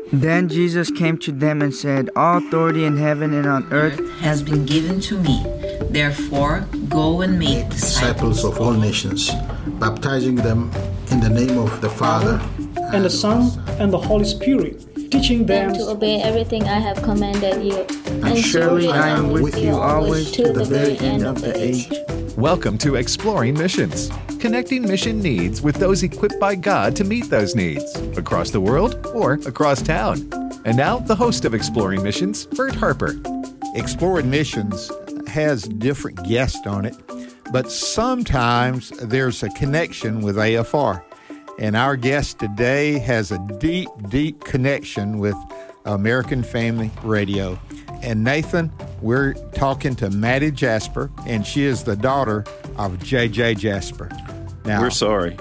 Then Jesus came to them and said, "All authority in heaven and on earth has been given to me. Therefore, go and make disciples of all nations, baptizing them in the name of the Father, and the Son, and the Holy Spirit, teaching them to obey everything I have commanded you. And surely I am with you always to the very end of the age." Welcome to Exploring Missions, connecting mission needs with those equipped by God to meet those needs, across the world or across town. And now, the host of Exploring Missions, Bert Harper. Exploring Missions has different guests on it, but sometimes there's a connection with AFR. And our guest today has a deep, deep connection with American Family Radio. And Nathan, we're talking to Maddie Jasper, and she is the daughter of J.J. Jasper. Now, we're sorry.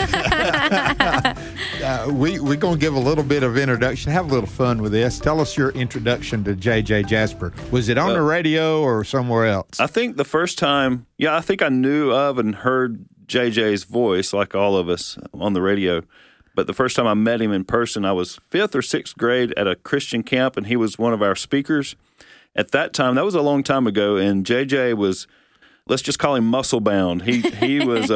We're going to give a little bit of introduction, have a little fun with this. Tell us your introduction to J.J. Jasper. Was it on the radio or somewhere else? I think the first time, I think I knew of and heard J.J.'s voice, like all of us, on the radio. But the first time I met him in person, I was 5th or 6th grade at a Christian camp, and he was one of our speakers. At that time, that was a long time ago, and J.J. was, let's just call him muscle bound. He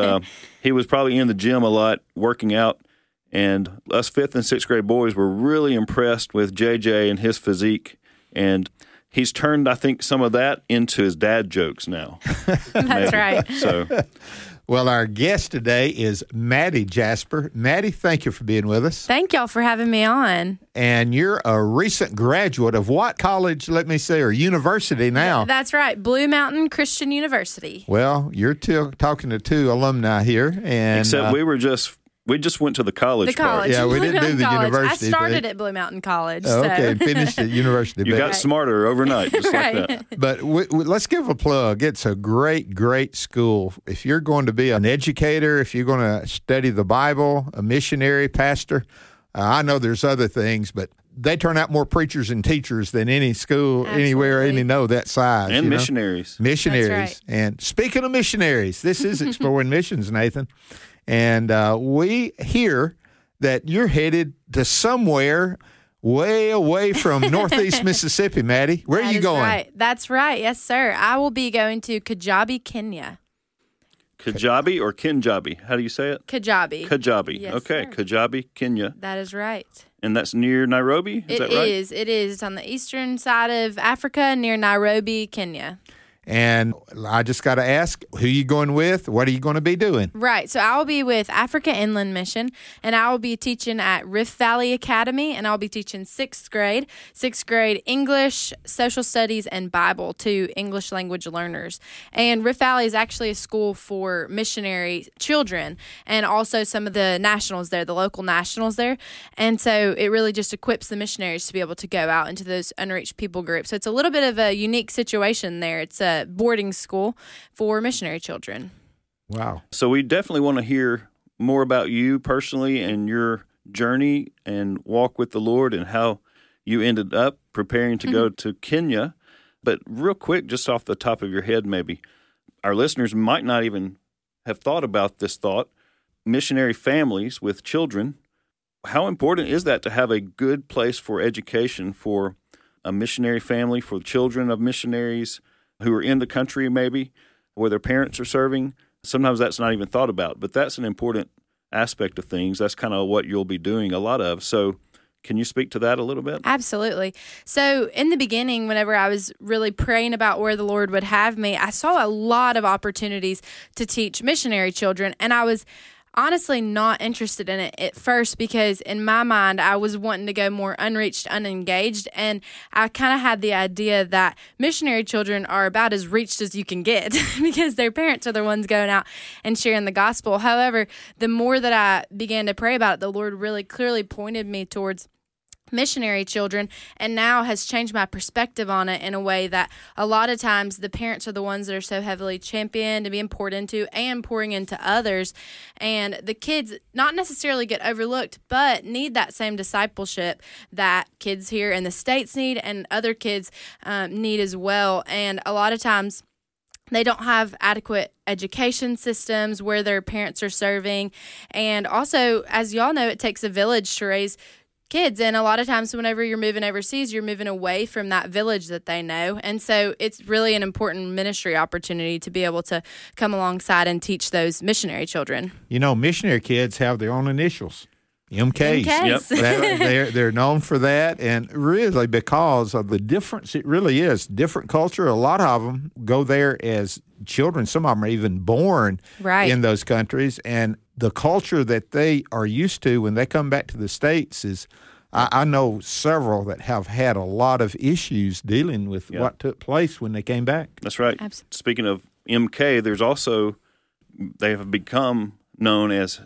was probably in the gym a lot, working out, and us 5th and 6th grade boys were really impressed with J.J. and his physique, and he's turned, I think, some of that into his dad jokes now. That's right. So. Well, our guest today is Maddie Jasper. Maddie, thank you for being with us. Thank y'all for having me on. And you're a recent graduate of what college, let me say, or university now? That's right, Blue Mountain Christian University. Well, you're talking to two alumni here. And except we just went to the college part. Yeah, we Blue didn't do the College. university. I started at Blue Mountain College. Okay, finished at university. You got smarter overnight, just right. like that. But let's give a plug. It's a great, great school. If you're going to be an educator, if you're going to study the Bible, a missionary, pastor, I know there's other things, but they turn out more preachers and teachers than any school, Absolutely. Anywhere, that size. And missionaries. Missionaries. That's right. And speaking of missionaries, this is Exploring Missions, Nathan. And we hear that you're headed to somewhere way away from Northeast Mississippi, Maddie. Where are you going? Right. That's right. Yes, sir. I will be going to Kajabi, Kenya. Kajabi or Kinjabi? How do you say it? Kajabi. Kajabi. Yes, okay, sir. Kajabi, Kenya. That is right. And that's near Nairobi? Is that right? It is. It's on the eastern side of Africa near Nairobi, Kenya. And I just got to ask, who are you going with? What are you going to be doing? Right. So I will be with Africa Inland Mission, and I will be teaching at Rift Valley Academy, and I'll be teaching 6th grade English, social studies, and Bible to English language learners. And Rift Valley is actually a school for missionary children and also some of the nationals there, the local nationals there. And so it really just equips the missionaries to be able to go out into those unreached people groups. So it's a little bit of a unique situation there. It's a boarding school for missionary children. Wow. So we definitely want to hear more about you personally and your journey and walk with the Lord and how you ended up preparing to go to Kenya. But real quick, just off the top of your head, maybe, our listeners might not even have thought about this thought. Missionary families with children, how important is that to have a good place for education for a missionary family, for children of missionaries who are in the country maybe, where their parents are serving? Sometimes that's not even thought about, but that's an important aspect of things. That's kind of what you'll be doing a lot of. So can you speak to that a little bit? Absolutely. So in the beginning, whenever I was really praying about where the Lord would have me, I saw a lot of opportunities to teach missionary children, and I was honestly not interested in it at first because in my mind, I was wanting to go more unreached, unengaged, and I kind of had the idea that missionary children are about as reached as you can get because their parents are the ones going out and sharing the gospel. However, the more that I began to pray about it, the Lord really clearly pointed me towards missionary children, and now has changed my perspective on it in a way that a lot of times the parents are the ones that are so heavily championed and being poured into and pouring into others, and the kids not necessarily get overlooked but need that same discipleship that kids here in the States need and other kids need as well. And a lot of times they don't have adequate education systems where their parents are serving, and also, as y'all know, it takes a village to raise kids. And a lot of times whenever you're moving overseas, you're moving away from that village that they know. And so it's really an important ministry opportunity to be able to come alongside and teach those missionary children. You know, missionary kids have their own initials. MKs. MKs. They're known for that, and really because of the difference it really is. Different culture. A lot of them go there as children. Some of them are even born in those countries, and the culture that they are used to when they come back to the States is, I know several that have had a lot of issues dealing with what took place when they came back. That's right. Absolutely. Speaking of MK, there's also, they have become known as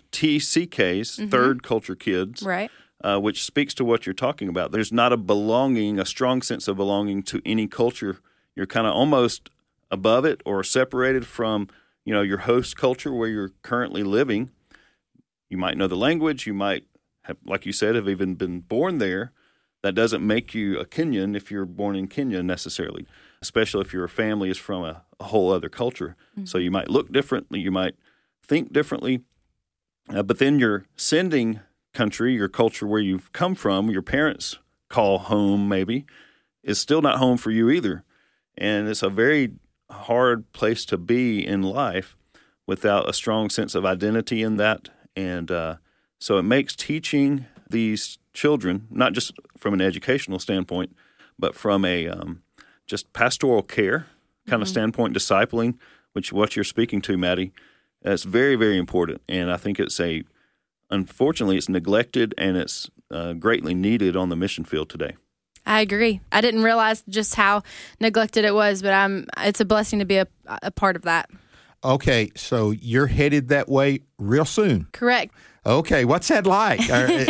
TCKs, Third Culture Kids, Right. Which speaks to what you're talking about. There's not a strong sense of belonging to any culture. You're kind of almost above it or separated from, your host culture where you're currently living. You might know the language. You might have, like you said, have even been born there. That doesn't make you a Kenyan if you're born in Kenya necessarily, especially if your family is from a whole other culture. So you might look differently. You might think differently, but then your sending country, your culture where you've come from, your parents call home maybe, is still not home for you either. And it's a very hard place to be in life without a strong sense of identity in that. And so it makes teaching these children, not just from an educational standpoint, but from a just pastoral care kind of standpoint, discipling, which what you're speaking to, Maddie, that's very, very important, and I think unfortunately, it's neglected, and it's greatly needed on the mission field today. I agree. I didn't realize just how neglected it was, but it's a blessing to be a part of that. Okay, so you're headed that way real soon. Correct. Okay, what's that like?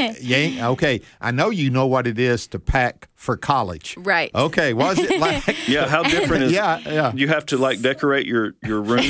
Okay, I know you know what it is to pack for college. Right. Okay, what's it like? Yeah, how different is Yeah. You have to decorate your room.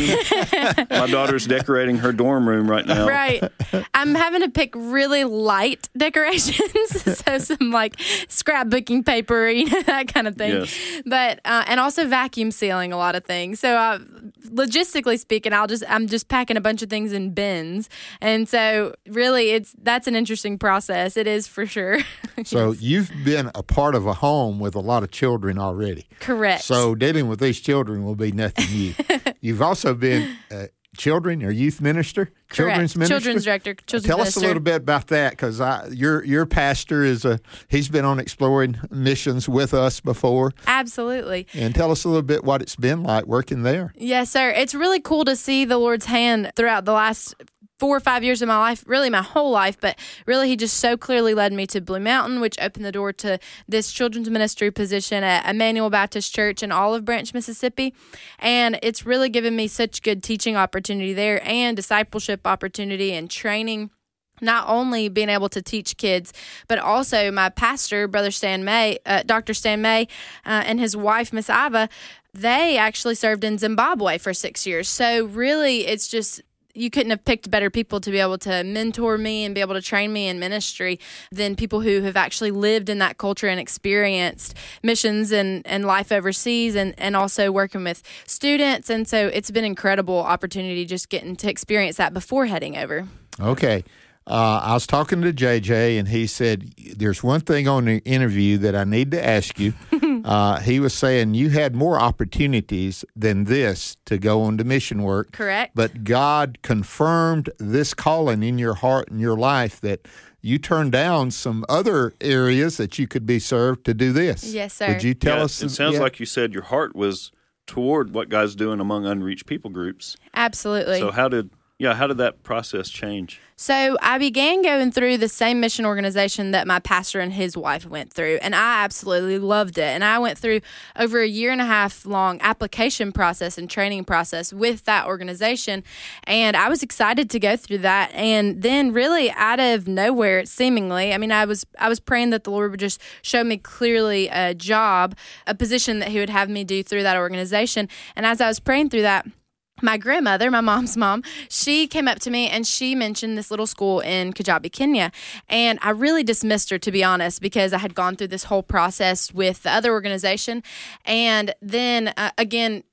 My daughter's decorating her dorm room right now. Right. I'm having to pick really light decorations, so some scrapbooking paper, that kind of thing. Yes. But and also vacuum sealing a lot of things. So logistically speaking, I'm just packing a bunch of things in bins, and so really that's an interesting process. It is for sure. So you've been a part of a home with a lot of children already. Correct. So dealing with these children will be nothing new. You've also been children or youth minister, Correct. children's minister, children's director, children's Tell minister. us a little bit about that, because your pastor he's been on Exploring Missions with us before. Absolutely. And tell us a little bit what it's been like working there. Yes, sir. It's really cool to see the Lord's hand throughout the last 4 or 5 years of my life, really my whole life, but really he just so clearly led me to Blue Mountain, which opened the door to this children's ministry position at Emmanuel Baptist Church in Olive Branch, Mississippi. And it's really given me such good teaching opportunity there and discipleship opportunity and training. Not only being able to teach kids, but also my pastor, Brother Stan May, Dr. Stan May, and his wife, Miss Iva, they actually served in Zimbabwe for 6 years. So really, it's just, you couldn't have picked better people to be able to mentor me and be able to train me in ministry than people who have actually lived in that culture and experienced missions and life overseas and also working with students. And so it's been an incredible opportunity just getting to experience that before heading over. Okay. I was talking to JJ, and he said, there's one thing on the interview that I need to ask you. He was saying you had more opportunities than this to go on to mission work. Correct. But God confirmed this calling in your heart and your life that you turned down some other areas that you could be served to do this. Yes, sir. Would you tell us? It sounds like you said your heart was toward what God's doing among unreached people groups. Absolutely. So how did that process change? So I began going through the same mission organization that my pastor and his wife went through, and I absolutely loved it. And I went through over a 1.5 year long application process and training process with that organization, and I was excited to go through that. And then really out of nowhere, seemingly, I was praying that the Lord would just show me clearly a job, a position that he would have me do through that organization. And as I was praying through that, my grandmother, my mom's mom, she came up to me and she mentioned this little school in Kajabi, Kenya. And I really dismissed her, to be honest, because I had gone through this whole process with the other organization. And then, again,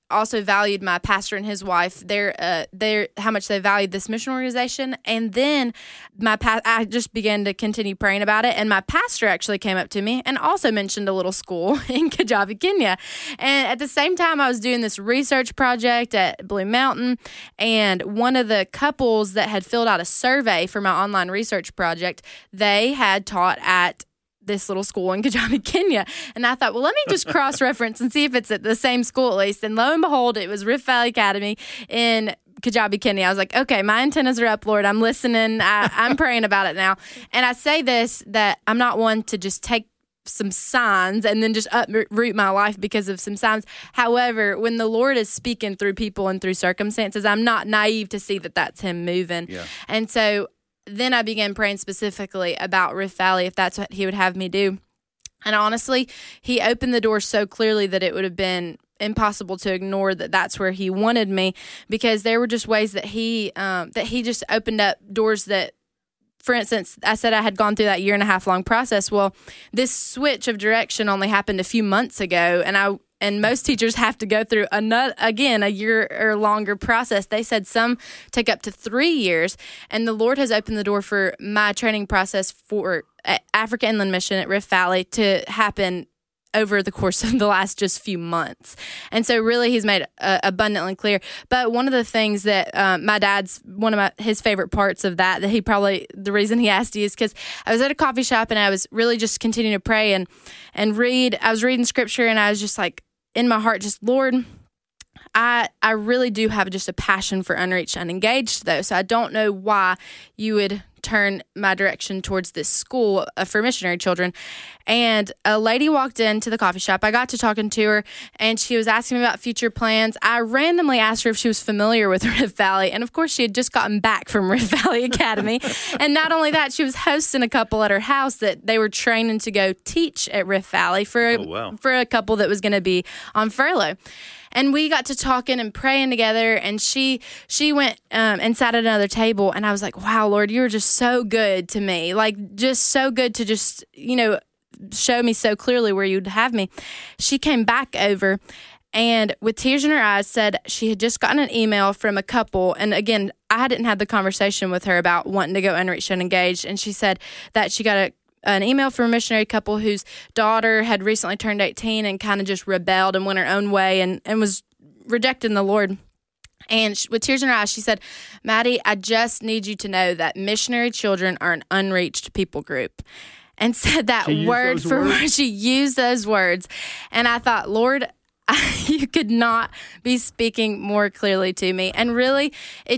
also valued my pastor and his wife, their how much they valued this mission organization. And then I just began to continue praying about it. And my pastor actually came up to me and also mentioned a little school in Kajabi, Kenya. And at the same time, I was doing this research project at Blue Mountain. And one of the couples that had filled out a survey for my online research project, they had taught at this little school in Kajabi, Kenya. And I thought, well, let me just cross-reference and see if it's at the same school at least. And lo and behold, it was Rift Valley Academy in Kajabi, Kenya. I was like, okay, my antennas are up, Lord. I'm listening. I'm praying about it now. And I say this, that I'm not one to just take some signs and then just uproot my life because of some signs. However, when the Lord is speaking through people and through circumstances, I'm not naive to see that that's him moving. Yeah. And so then I began praying specifically about Rift Valley, if that's what he would have me do. And honestly, he opened the door so clearly that it would have been impossible to ignore that that's where he wanted me, because there were just ways that he just opened up doors that, for instance, I said I had gone through that 1.5 year long process. Well, this switch of direction only happened a few months ago, and most teachers have to go through a year or longer process. They said some take up to 3 years. And the Lord has opened the door for my training process for Africa Inland Mission at Rift Valley to happen over the course of the last just few months. And so really he's made abundantly clear. But one of the things that my dad's, his favorite parts of that he probably, the reason he asked you is because I was at a coffee shop and I was really just continuing to pray and read. I was reading scripture and I was just like, in my heart, just, Lord, I really do have just a passion for unreached, unengaged, though. So I don't know why you would turn my direction towards this school for missionary children. And a lady walked into the coffee shop. I got to talking to her, and she was asking me about future plans. I randomly asked her if she was familiar with Rift Valley. And, of course, she had just gotten back from Rift Valley Academy. And not only that, she was hosting a couple at her house that they were training to go teach at Rift Valley for a couple that was going to be on furlough. And we got to talking and praying together, and she went and sat at another table, and I was like, wow, Lord, you're just so good to me. Like, just so good to just, show me so clearly where you'd have me. She came back over and with tears in her eyes said she had just gotten an email from a couple. And again, I didn't have the conversation with her about wanting to go unreached and engaged. And she said that she got an email from a missionary couple whose daughter had recently turned 18 and kind of just rebelled and went her own way and was rejecting the Lord. And with tears in her eyes, she said, Maddie, I just need you to know that missionary children are an unreached people group. And said that word for word. She used those words. And I thought, Lord, you could not be speaking more clearly to me. And really,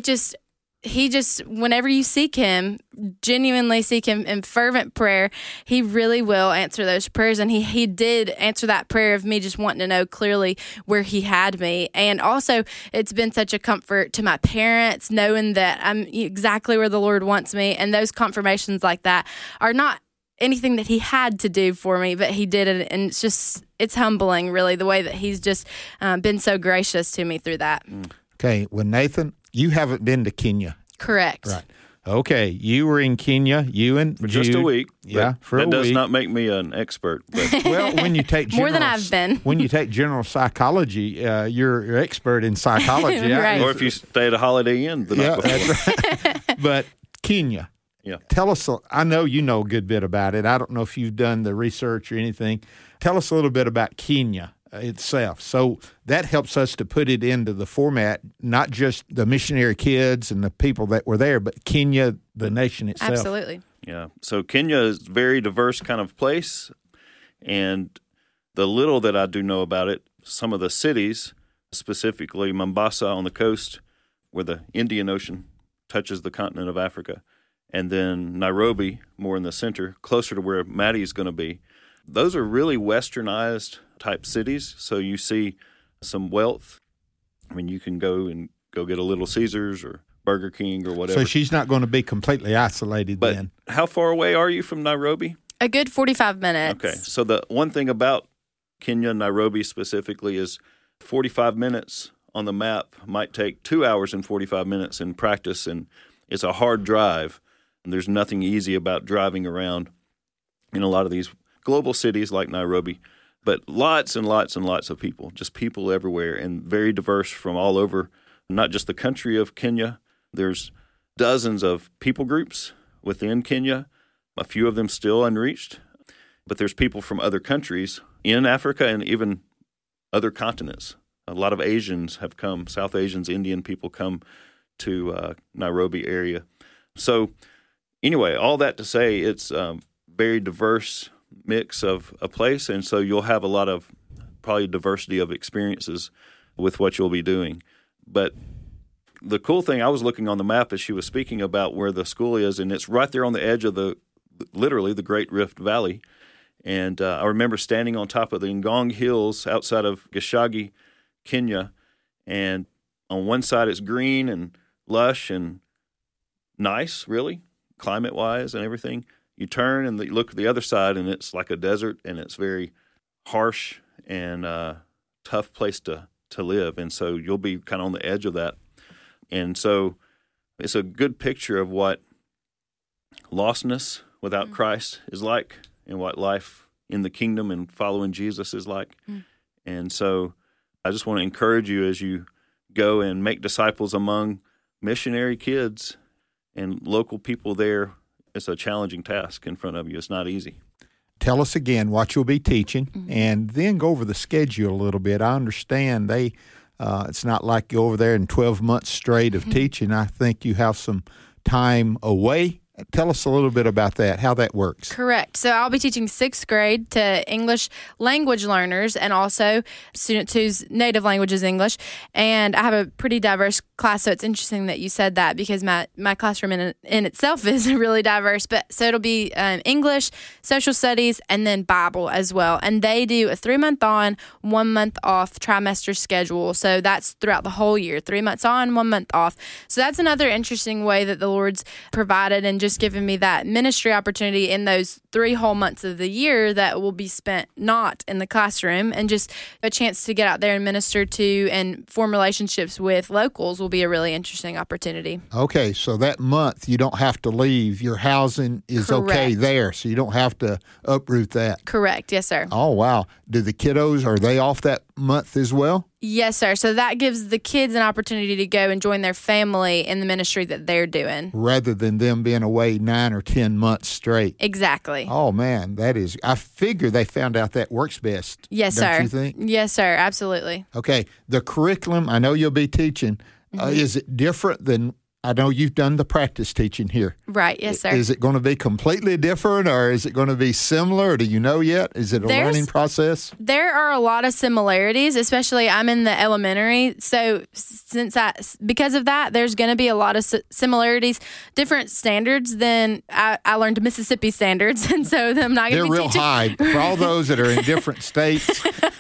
he just, whenever you seek him, genuinely seek him in fervent prayer, he really will answer those prayers. And he did answer that prayer of me just wanting to know clearly where he had me. And also, it's been such a comfort to my parents knowing that I'm exactly where the Lord wants me. And those confirmations like that are not anything that he had to do for me, but he did it. And it's humbling, really, the way that he's just been so gracious to me through that. Okay. Well, Nathan, you haven't been to Kenya. Correct. Right. Okay. You were in Kenya, you and for Jude. just a week. Yeah, for a week. That does not make me an expert. But. Well, when you take more than I've been. When you take general psychology, you're an expert in psychology. Right. Or if you stay at a Holiday Inn the night before. That's right. But Kenya. Yeah. Tell us, I know you know a good bit about it. I don't know if you've done the research or anything. Tell us a little bit about Kenya itself. So that helps us to put it into the format, not just the missionary kids and the people that were there, but Kenya, the nation itself. Absolutely. Yeah. So Kenya is a very diverse kind of place. And the little that I do know about it, some of the cities, specifically Mombasa on the coast where the Indian Ocean touches the continent of Africa, and then Nairobi, more in the center, closer to where Maddie's going to be. Those are really westernized type cities, so you see some wealth. I mean, you can go get a Little Caesars or Burger King or whatever. So she's not going to be completely isolated then. How far away are you from Nairobi? A good 45 minutes. Okay, so the one thing about Kenya, Nairobi specifically, is 45 minutes on the map might take 2 hours and 45 minutes in practice, and it's a hard drive. And there's nothing easy about driving around in a lot of these global cities like Nairobi. but lots and lots and lots of people, just people everywhere, and very diverse from all over, not just the country of Kenya. There's dozens of people groups within Kenya, a few of them still unreached, but there's people from other countries in Africa and even other continents. A lot of Asians have come, South Asians, Indian people come to Nairobi area. So anyway, all that to say, it's very diverse mix of a place, and so you'll have a lot of probably diversity of experiences with what you'll be doing. But the cool thing, I was looking on the map as she was speaking about where the school is, and it's right there on the edge of literally the Great Rift Valley. And I remember standing on top of the Ngong Hills outside of Gishagi, Kenya, and on one side it's green and lush and nice, really, climate-wise and everything. You turn and you look at the other side, and it's like a desert, and it's very harsh and tough place to live. And so you'll be kind of on the edge of that. And so it's a good picture of what lostness without Christ is like and what life in the kingdom and following Jesus is like. And so I just want to encourage you as you go and make disciples among missionary kids and local people there. It's a challenging task in front of you. It's not easy. Tell us again what you'll be teaching, and then go over the schedule a little bit. I understand it's not like you over there in 12 months straight of teaching. I think you have some time away. Tell us a little bit about that, how that works. Correct. So I'll be teaching 6th grade to English language learners and also students whose native language is English. And I have a pretty diverse class, so it's interesting that you said that because my classroom in itself is really diverse. But so it'll be English, social studies, and then Bible as well. And they do a 3-month on, 1 month off trimester schedule. So that's throughout the whole year, 3 months on, 1 month off. So that's another interesting way that the Lord's provided and just given me that ministry opportunity in those 3 whole months of the year that will be spent not in the classroom, and just a chance to get out there and minister to and form relationships with locals will be a really interesting opportunity. Okay, so that month you don't have to leave. Your housing is okay there, so you don't have to uproot that. Correct. Yes, sir. Oh, wow. Do the kiddos, are they off that month as well? Yes, sir. So that gives the kids an opportunity to go and join their family in the ministry that they're doing. Rather than them being away 9 or 10 months straight. Exactly. Oh, man, I figure they found out that works best. Yes, don't sir. You think? Yes, sir. Absolutely. Okay. The curriculum, I know you'll be teaching. Is it different than, I know you've done the practice teaching here. Right. Yes, sir. Is it going to be completely different, or is it going to be similar? Or do you know yet? Is it a learning process? There are a lot of similarities, especially I'm in the elementary. So because of that, there's going to be a lot of similarities, different standards than I learned Mississippi standards. And so I'm not going to be They're real high. For all those that are in different states,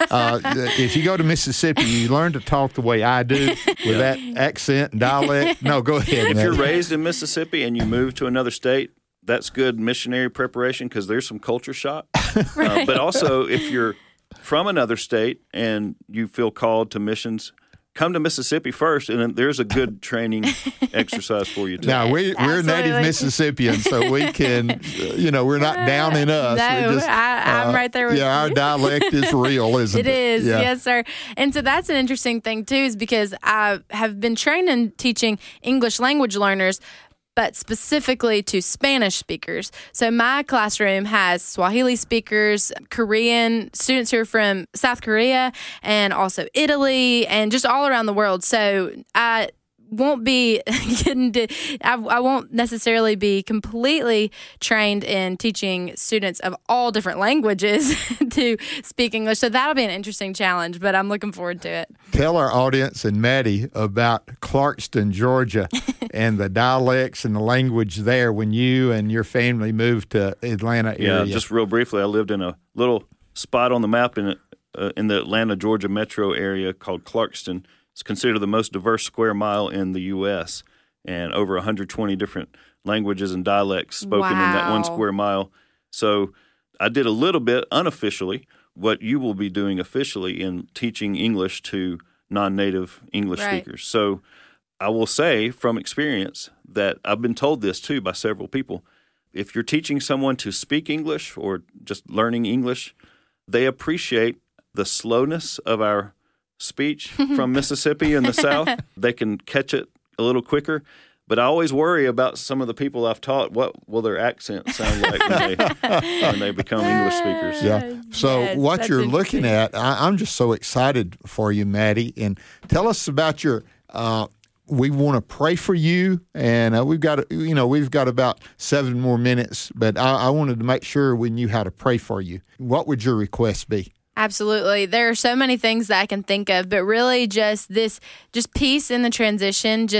if you go to Mississippi, you learn to talk the way I do with that accent and dialect. No, go ahead. If you're raised in Mississippi and you move to another state, that's good missionary preparation because there's some culture shock. Right. But also, if you're from another state and you feel called to missions, come to Mississippi first, and then there's a good training exercise for you, too. Now, we're native Mississippians, so we can, we're not down in us. No, I'm right there with you. Yeah, our dialect is real, isn't it? It is, yeah. Yes, sir. And so that's an interesting thing, too, is because I have been trained in teaching English language learners, but specifically to Spanish speakers. So my classroom has Swahili speakers, Korean, students who are from South Korea, and also Italy, and just all around the world. So I won't be I won't necessarily be completely trained in teaching students of all different languages to speak English. So that'll be an interesting challenge, but I'm looking forward to it. Tell our audience and Maddie about Clarkston, Georgia, and the dialects and the language there when you and your family moved to Atlanta area. Yeah, just real briefly, I lived in a little spot on the map in the Atlanta, Georgia metro area called Clarkston. It's considered the most diverse square mile in the U.S., and over 120 different languages and dialects spoken in that 1 square mile. So I did a little bit unofficially what you will be doing officially in teaching English to non-native English speakers. So I will say from experience that I've been told this too by several people. If you're teaching someone to speak English or just learning English, they appreciate the slowness of our speech from Mississippi in the South. They can catch it a little quicker. But I always worry about some of the people I've taught. What will their accent sound like when they become English speakers? Yeah. So what you're looking at, I'm just so excited for you, Maddie. And tell us about your. We want to pray for you, and we've got about 7 more minutes. But I wanted to make sure we knew how to pray for you. What would your request be? Absolutely. There are so many things that I can think of, but really just peace in the transition.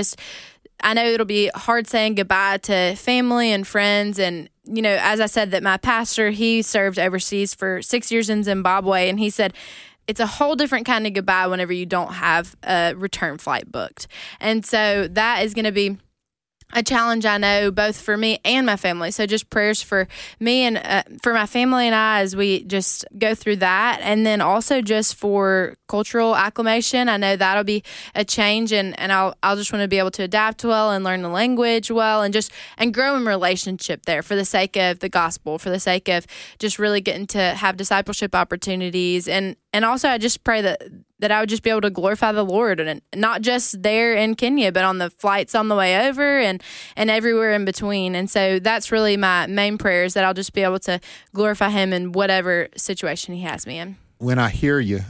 I know it'll be hard saying goodbye to family and friends. And, as I said, that my pastor, he served overseas for 6 years in Zimbabwe. And he said, it's a whole different kind of goodbye whenever you don't have a return flight booked. And so that is going to be a challenge, I know, both for me and my family. So just prayers for me and for my family and I as we just go through that. And then also just for cultural acclimation. I know that'll be a change, and I'll just want to be able to adapt well and learn the language well and grow in relationship there for the sake of the gospel, for the sake of just really getting to have discipleship opportunities. And also I just pray that I would just be able to glorify the Lord, and not just there in Kenya, but on the flights on the way over and everywhere in between. And so that's really my main prayer, is that I'll just be able to glorify Him in whatever situation He has me in. When I hear you,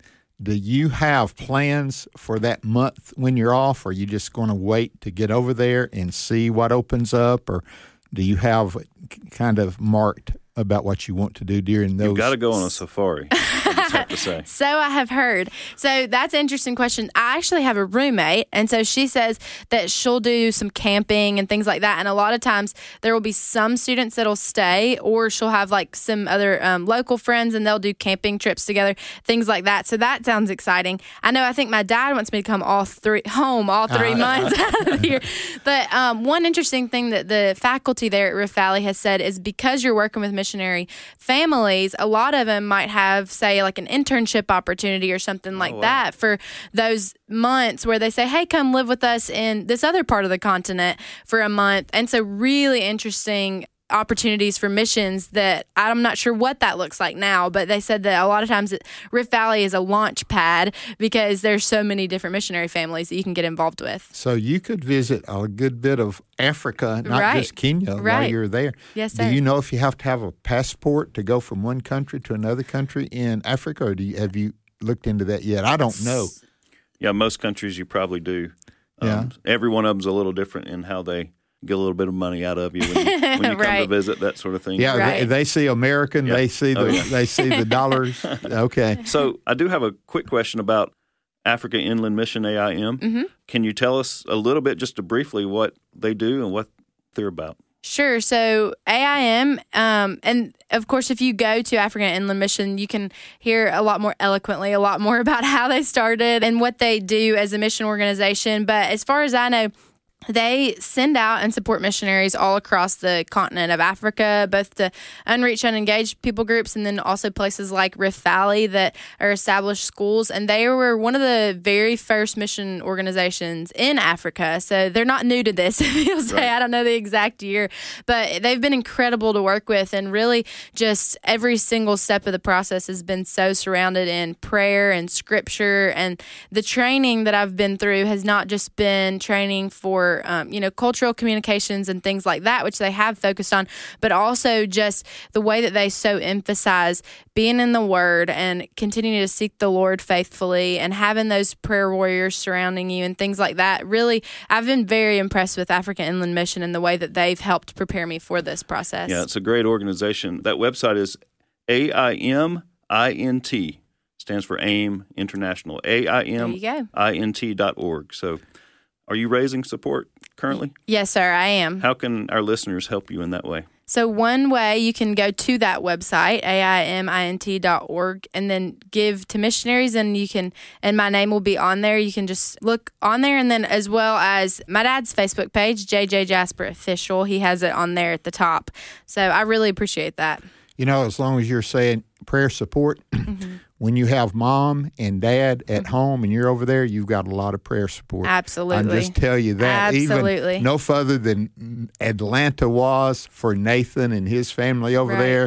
do you have plans for that month when you're off? Or are you just going to wait to get over there and see what opens up? Or do you have kind of marked about what you want to do during those? You've got to go on a safari, I just have to say. So I have heard. So that's an interesting question. I actually have a roommate, and so she says that she'll do some camping and things like that. And a lot of times there will be some students that'll stay, or she'll have like some other local friends, and they'll do camping trips together, things like that. So that sounds exciting. I think my dad wants me to come all 3 months out of the year. But one interesting thing that the faculty there at Rift Valley has said is, because you're working with missionary families, a lot of them might have, say, like an internship opportunity or something like that for those months where they say, hey, come live with us in this other part of the continent for a month. And so really interesting opportunities for missions that I'm not sure what that looks like now, but they said that a lot of times Rift Valley is a launch pad because there's so many different missionary families that you can get involved with. So you could visit a good bit of Africa, not just Kenya, while you're there. Yes, sir. Do you know if you have to have a passport to go from one country to another country in Africa, or have you looked into that yet? I don't know. Yeah, most countries you probably do. Every one of them's a little different in how they get a little bit of money out of you when you come to visit, that sort of thing. Yeah, they see American, they see the dollars. Okay. So I do have a quick question about Africa Inland Mission, AIM. Mm-hmm. Can you tell us a little bit, just briefly, what they do and what they're about? Sure. So AIM, and of course, if you go to African Inland Mission, you can hear a lot more eloquently, a lot more about how they started and what they do as a mission organization. But as far as I know, they send out and support missionaries all across the continent of Africa, both to unreached, unengaged people groups, and then also places like Rift Valley that are established schools. And they were one of the very first mission organizations in Africa. So they're not new to this, if you'll say. I don't know the exact year, but they've been incredible to work with. And really just every single step of the process has been so surrounded in prayer and scripture. And the training that I've been through has not just been training for cultural communications and things like that, which they have focused on, but also just the way that they so emphasize being in the Word and continuing to seek the Lord faithfully and having those prayer warriors surrounding you and things like that. Really, I've been very impressed with African Inland Mission and the way that they've helped prepare me for this process. Yeah, it's a great organization. That website is AIMINT. Stands for AIM International. AIMINT.org. So are you raising support currently? Yes, sir, I am. How can our listeners help you in that way? So one way, you can go to that website, AIMINT.org, and then give to missionaries, and my name will be on there. You can just look on there, and then as well as my dad's Facebook page, JJ Jasper Official. He has it on there at the top. So I really appreciate that. As long as you're saying prayer support, when you have mom and dad at home and you're over there, you've got a lot of prayer support. Absolutely. I just tell you that. Absolutely. Even no further than Atlanta was for Nathan and his family over there.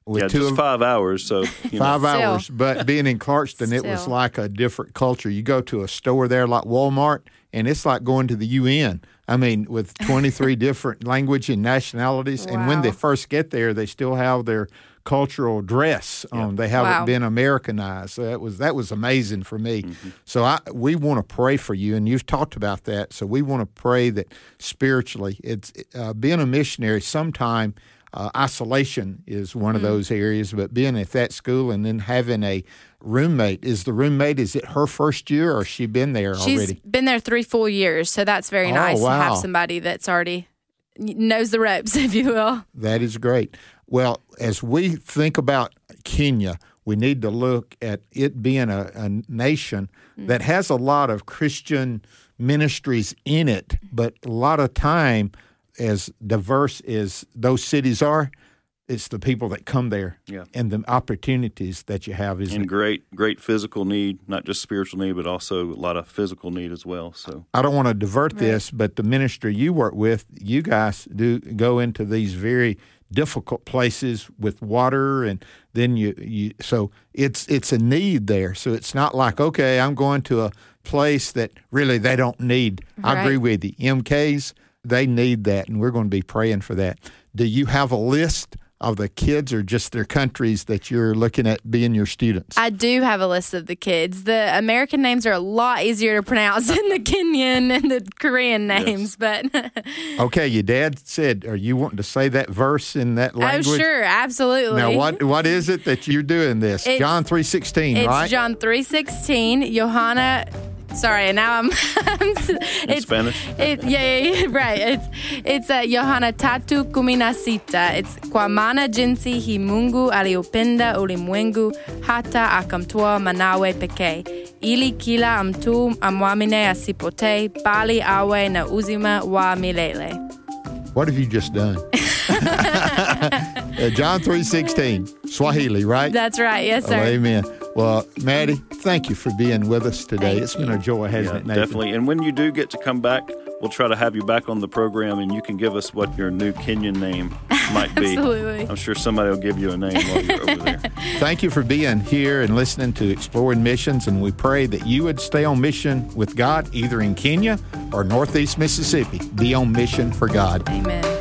with Yeah, two just of 5 hours. So 5 hours, but being in Clarkston, it was Still. like a different culture. You go to a store there like Walmart, and it's like going to the UN. I mean, with 23 different language and nationalities. And when they Wow. first get there, they still have their cultural dress on. They haven't Wow. been Americanized. So that was amazing for me. So we want to pray for you, and you've talked about that. So we want to pray that spiritually, it's being a missionary. Sometime isolation is one of those areas, but being at that school and then having a roommate. Is it her first year, or has she been there She's already? been there 3 full years, so that's very nice to wow. have somebody that's already knows the ropes, if you will. That is great. Well, as we think about Kenya, we need to look at it being a nation that has a lot of Christian ministries in it, but a lot of time, as diverse as those cities are, it's the people that come there and the opportunities that you have. And great physical need, not just spiritual need, but also a lot of physical need as well. So I don't want to divert this, but the ministry you work with, you guys do go into these very difficult places with water, and then so it's a need there. So it's not like, okay, I'm going to a place that really they don't need. Right. I agree with you. MKs, they need that, and we're going to be praying for that. Do you have a list of the kids, or just their countries that you're looking at being your students? I do have a list of the kids. The American names are a lot easier to pronounce than the Kenyan and the Korean names, but Okay, your dad said, are you wanting to say that verse in that language? oh, sure, absolutely. Now, what is it that you're doing this? It's- John 3:16, It's right? John 3:16. Johanna. Sorry, now I'm. in Spanish? Yeah, right. It's Johanna tatu kumi na sita. It's kwa maana jinsi hii Mungu aliupenda ulimwengu hata akamtoa mwanawe pekee, ili kila mtu amwamini asipotee, bali awe na uzima wa milele. What have you just done? John 3:16, Swahili, right? That's right. Yes, sir. Oh, amen. Well, Maddie, thank you for being with us today. It's been a joy, hasn't it, Nathan? Definitely. And when you do get to come back, we'll try to have you back on the program, and you can give us what your new Kenyan name might be. Absolutely. I'm sure somebody will give you a name while you're over there. Thank you for being here and listening to Exploring Missions, and we pray that you would stay on mission with God, either in Kenya or Northeast Mississippi. Be on mission for God. Amen.